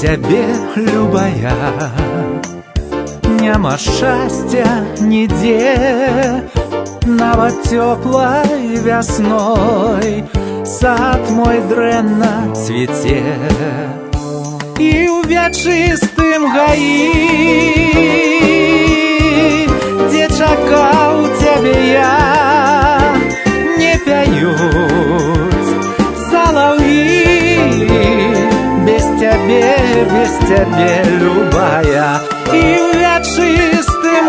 цябе, любая, няма шчасця нідзе, нават цёплай вясной сад мой дрэнна цвіце. І ў вячыстым гаі, дзе чакаў цябе я, не пяюць салаўі. Без цябе, любая. І ў вячыстым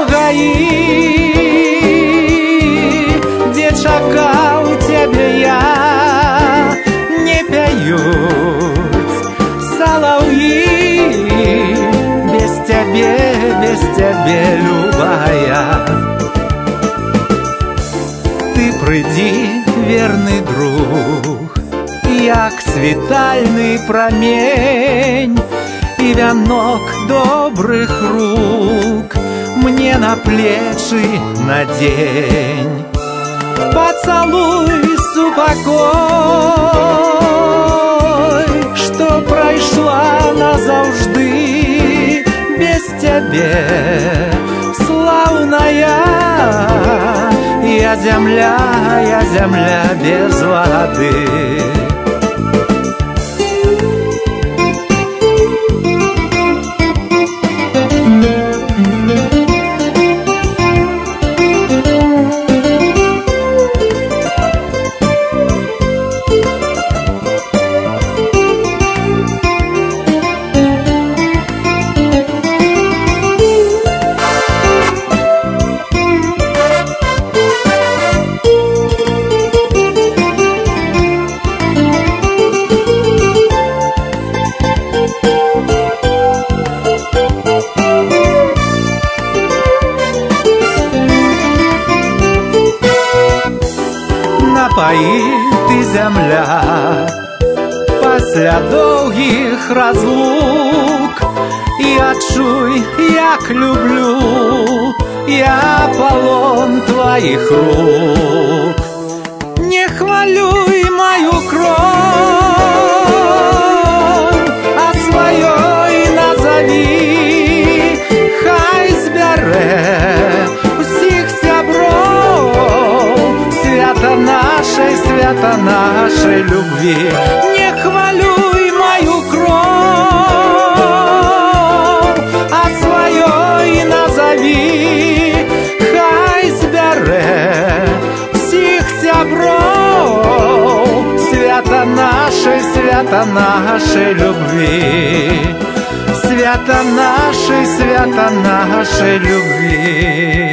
гаі, дзе чакаў цябе я, не пяюць салаўі. Без цябе, любая. Ты прыйдзі, верны друг, як світальны прамень, і вянок добрых рук мне на плечы надзень. Пацалуй супакой, што прайшла назаўжды без цябе, слаўная. Я зямля без вады. Напаі ты, зямля, пасля доўгіх разлук, і адчуй, як люблю я палон тваіх рук. Не хвалюй маю кроў, а сваёй назаві, хай збярэ усіх сяброў свята нашей любви. Не хвалюй мою кровь, а своей назови, хай збярэ всіх сяброў свята нашей любви. Свята нашей любви.